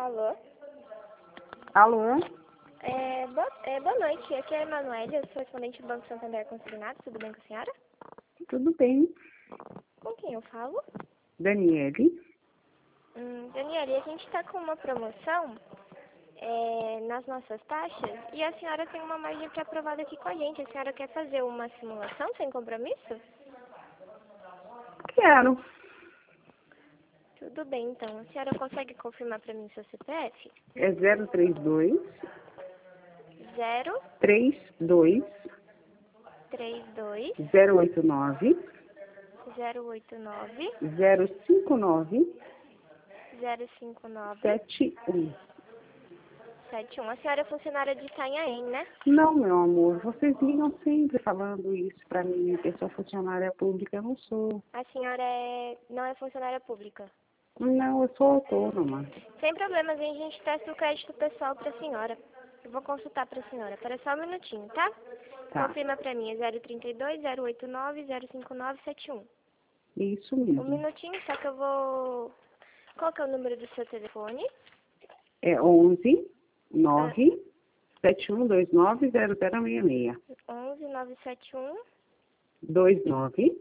Alô? Alô? Boa noite, aqui é a Emanuele, eu sou respondente do Banco Santander Consignado, tudo bem com a senhora? Tudo bem. Com quem eu falo? Daniele? Daniele, a gente está com uma promoção nas nossas taxas e a senhora tem uma margem pré-aprovada aqui com a gente. A senhora quer fazer uma simulação sem compromisso? Quero. Tudo bem, então. A senhora consegue confirmar para mim seu CPF? É 032 0 32 32 089 089 059 059 71. 71. A senhora é funcionária de Itanhaém, né? Não, meu amor, vocês ligam sempre falando isso pra mim, que eu sou funcionária pública, eu não sou. A senhora não é funcionária pública. Não, eu sou autônoma. Sem problemas, a gente testa o crédito pessoal para a senhora. Eu vou consultar para a senhora. Espera só um minutinho, tá? Tá. Confirma para mim, é 032 089 059 71. Isso Um mesmo. minutinho, só que eu vou... Qual que é o número do seu telefone? É 11 9 7129 0066. 11 971 29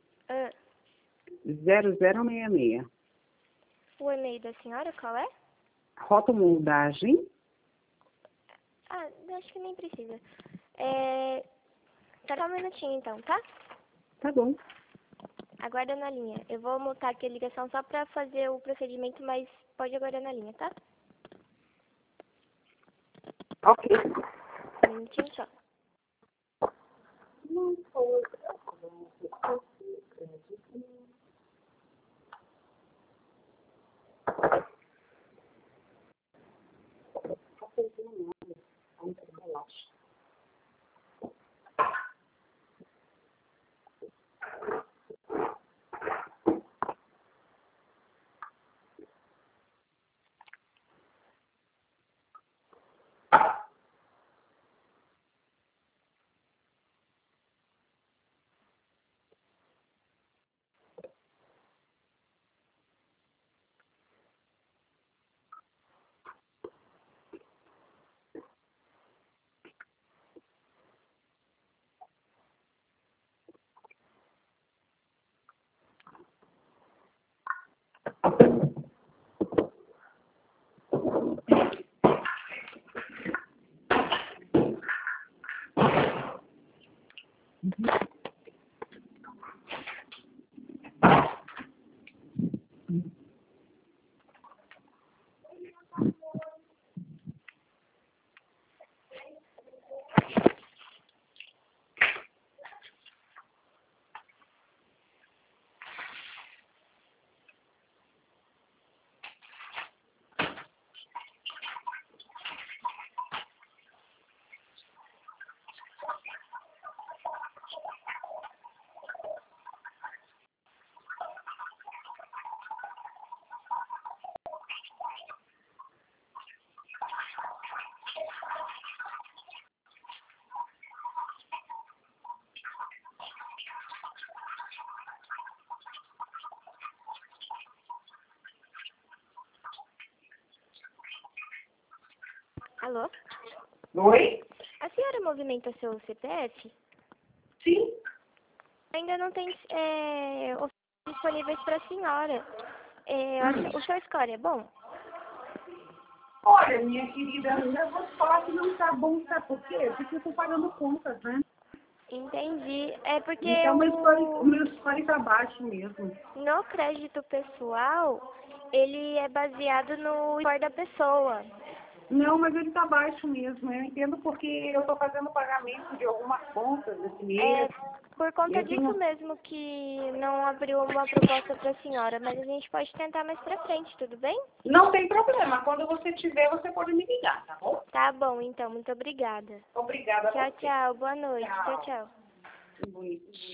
0066. O e-mail da senhora, qual é? Rotomoldagem. Acho que nem precisa. Só um minutinho então, tá? Tá bom. Aguarda na linha. Eu vou montar aqui a ligação só pra fazer o procedimento, mas pode aguardar na linha, tá? Ok. Um minutinho só. Não foi. Alô? Oi? A senhora movimenta seu CPF? Sim. Ainda não tem ofertas disponíveis para a senhora. O seu score é bom? Olha, minha querida, eu vou te falar que não tá bom, sabe por quê? Porque eu tô pagando contas, né? Entendi. É porque Então, o meu score tá baixo mesmo. no crédito pessoal, ele é baseado no score da pessoa. Não, mas ele tá baixo mesmo. Eu entendo porque eu tô fazendo pagamento de algumas contas esse mês. Por conta Eu disso tenho... mesmo que não abriu uma proposta para a senhora, mas a gente pode tentar mais pra frente, tudo bem? Não tem problema. Quando você tiver, você pode me ligar, tá bom? Tá bom, então. Muito obrigada. Obrigada a Tchau, você. tchau. Boa noite. Tchau, tchau. Muito